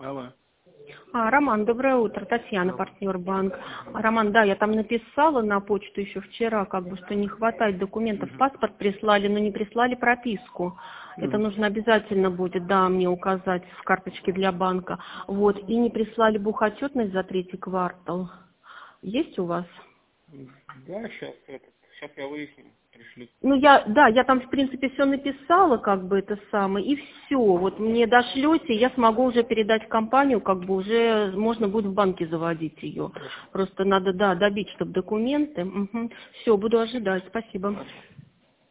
Алло. Роман, доброе утро. Татьяна, партнер банк. Роман, да, я там написала на почту еще вчера, что не хватает документов. Паспорт прислали, но не прислали прописку. Это нужно обязательно будет, да, мне указать в карточке для банка. Вот, и не прислали бухотчетность за 3-й квартал. Есть у вас? Да, сейчас я выясню, пришлю. Ну, я там, в принципе, все написала, это самое, и все. Вот мне дошлете, я смогу уже передать в компанию, уже можно будет в банке заводить ее. Просто надо, да, добить, чтобы документы. Все, буду ожидать. Спасибо.